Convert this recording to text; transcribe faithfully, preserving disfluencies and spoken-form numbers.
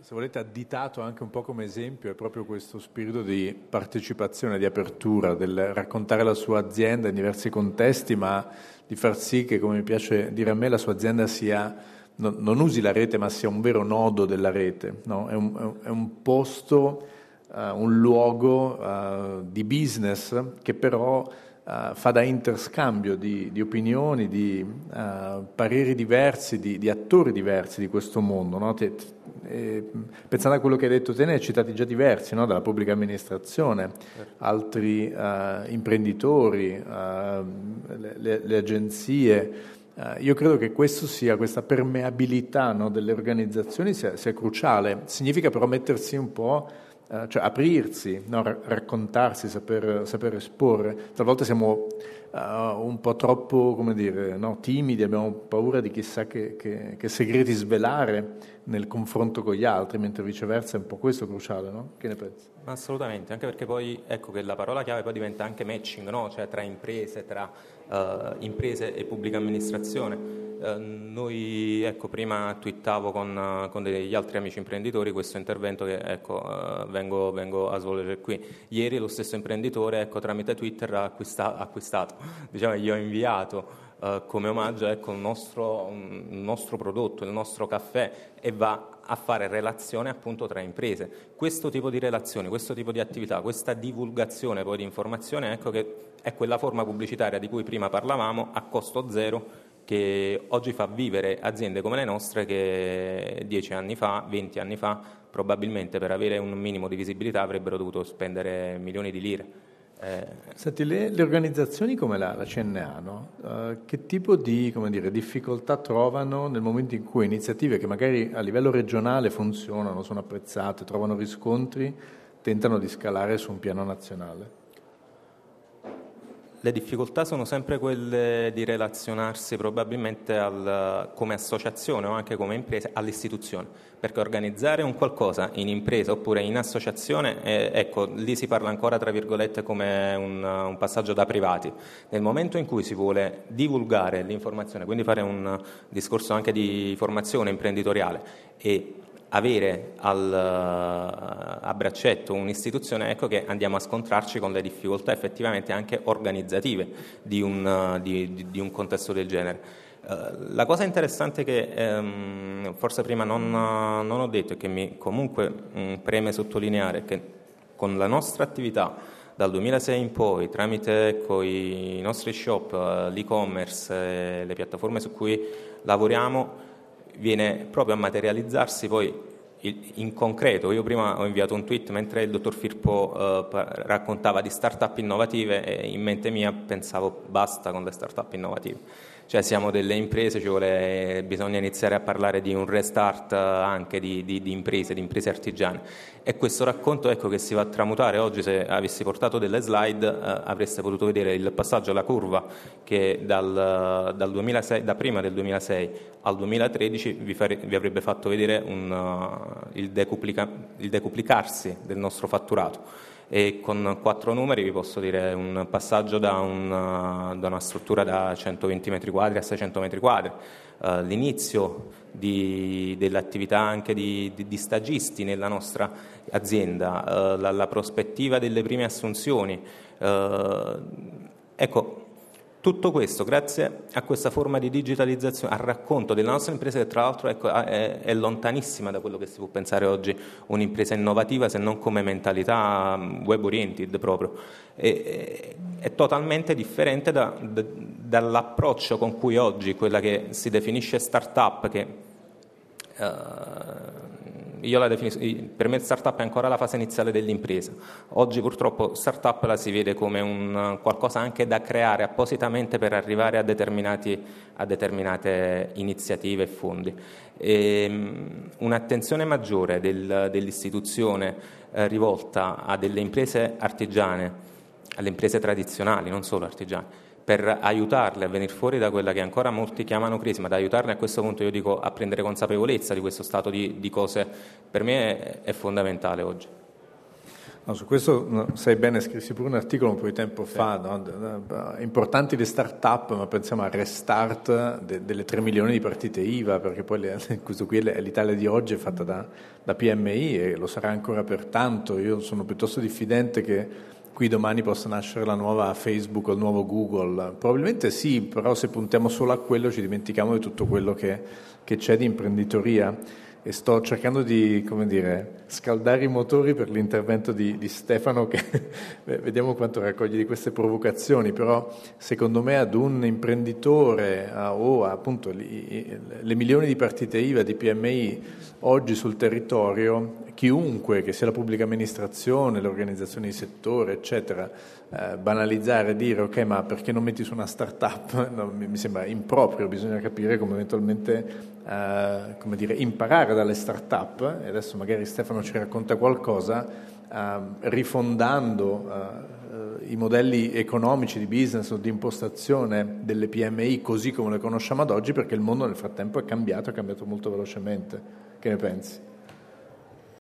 se volete, additato anche un po' come esempio è proprio questo spirito di partecipazione, di apertura, del raccontare la sua azienda in diversi contesti, ma di far sì che, come mi piace dire a me, la sua azienda sia, no, non usi la rete, ma sia un vero nodo della rete, no? È un, è un posto, uh, un luogo uh, di business che però Uh, fa da interscambio di, di opinioni, di uh, pareri diversi, di, di attori diversi di questo mondo, no? te, te, eh, pensando a quello che hai detto te, ne hai citati già diversi, no? Dalla pubblica amministrazione, certo. altri uh, imprenditori, uh, le, le, le agenzie. Uh, io credo che questo sia, questa permeabilità, no, delle organizzazioni sia, sia cruciale. Significa però mettersi un po', Uh, cioè aprirsi, no? R- raccontarsi, saper, saper esporre. Talvolta siamo uh, un po' troppo, come dire, no? timidi, abbiamo paura di chissà che, che, che segreti svelare nel confronto con gli altri, mentre viceversa è un po' questo cruciale, no? Che ne pensi? Assolutamente, anche perché poi ecco che la parola chiave poi diventa anche matching, no? Cioè tra imprese, tra uh, imprese e pubblica amministrazione. Uh, noi, ecco, prima twittavo con, uh, con degli altri amici imprenditori questo intervento che ecco uh, vengo, vengo a svolgere qui. Ieri lo stesso imprenditore, ecco, tramite Twitter ha acquista- acquistato, diciamo, gli ho inviato Uh, come omaggio, ecco, un nostro, un nostro prodotto, il nostro caffè, e va a fare relazione appunto tra imprese. Questo tipo di relazioni, questo tipo di attività, questa divulgazione poi di informazione, ecco che è quella forma pubblicitaria di cui prima parlavamo, a costo zero, che oggi fa vivere aziende come le nostre che dieci anni fa, venti anni fa, probabilmente per avere un minimo di visibilità avrebbero dovuto spendere milioni di lire. Eh. Senti, le, le organizzazioni come la, la C N A, no? uh, che tipo di, come dire, difficoltà trovano nel momento in cui iniziative che magari a livello regionale funzionano, sono apprezzate, trovano riscontri, tentano di scalare su un piano nazionale? Le difficoltà sono sempre quelle di relazionarsi probabilmente al, come associazione o anche come impresa all'istituzione, perché organizzare un qualcosa in impresa oppure in associazione, eh, ecco, lì si parla ancora tra virgolette come un, un passaggio da privati. Nel momento in cui si vuole divulgare l'informazione, quindi fare un discorso anche di formazione imprenditoriale e avere al, a braccetto un'istituzione, ecco che andiamo a scontrarci con le difficoltà effettivamente anche organizzative di un, di, di un contesto del genere. Uh, la cosa interessante che um, forse prima non, non ho detto e che mi comunque um, preme sottolineare è che con la nostra attività dal duemilasei in poi, tramite ecco, i nostri shop, uh, l'e-commerce, eh, le piattaforme su cui lavoriamo, viene proprio a materializzarsi poi in concreto. Io prima ho inviato un tweet mentre il dottor Firpo eh, raccontava di start-up innovative e in mente mia pensavo basta con le start-up innovative. Cioè siamo delle imprese, ci vuole, bisogna iniziare a parlare di un restart anche di, di, di imprese, di imprese artigiane. E questo racconto ecco che si va a tramutare oggi. Se avessi portato delle slide eh, avreste potuto vedere il passaggio alla curva che dal, dal duemilasei, da prima del duemilasei al duemilatredici vi, fare, vi avrebbe fatto vedere un, uh, il, decuplica, il decuplicarsi del nostro fatturato. E con quattro numeri vi posso dire un passaggio da, un, da una struttura da centoventi metri quadri a seicento metri quadri, uh, l'inizio di, dell'attività anche di, di, di stagisti nella nostra azienda, uh, la, la prospettiva delle prime assunzioni. Uh, ecco, tutto questo grazie a questa forma di digitalizzazione, al racconto della nostra impresa che tra l'altro ecco, è, è lontanissima da quello che si può pensare oggi un'impresa innovativa, se non come mentalità web oriented proprio. È, è totalmente differente da, da, dall'approccio con cui oggi quella che si definisce start-up, che uh, io la definisco, per me startup è ancora la fase iniziale dell'impresa. Oggi purtroppo startup la si vede come un qualcosa anche da creare appositamente per arrivare a, determinati, a determinate iniziative e fondi. E, un'attenzione maggiore del, dell'istituzione eh, rivolta a delle imprese artigiane, alle imprese tradizionali, non solo artigiane, per aiutarle a venire fuori da quella che ancora molti chiamano crisi, ma da aiutarle a questo punto io dico a prendere consapevolezza di questo stato di, di cose, per me è, è fondamentale oggi. No, su questo no, sai bene, scrissi pure un articolo un po' di tempo sì. fa, no? Importanti le start-up, ma pensiamo al restart de, delle tre milioni di partite I V A, perché poi le, questo qui è l'Italia di oggi è fatta da, da P M I e lo sarà ancora per tanto. Io sono piuttosto diffidente che qui domani possa nascere la nuova Facebook o il nuovo Google. Probabilmente sì, però se puntiamo solo a quello ci dimentichiamo di tutto quello che, che c'è di imprenditoria. E sto cercando di, come dire, scaldare i motori per l'intervento di, di Stefano, che vediamo quanto raccoglie di queste provocazioni, però secondo me ad un imprenditore a, o appunto li, le milioni di partite I V A di P M I oggi sul territorio, chiunque, che sia la pubblica amministrazione, le organizzazioni di settore, eccetera, eh, banalizzare e dire ok, ma perché non metti su una start-up? No, mi, mi sembra improprio, bisogna capire come eventualmente eh, come dire, imparare dalle start-up, e adesso magari Stefano ci racconta qualcosa, eh, rifondando eh, i modelli economici di business o di impostazione delle P M I così come le conosciamo ad oggi, perché il mondo nel frattempo è cambiato, è cambiato molto velocemente. Che ne pensi?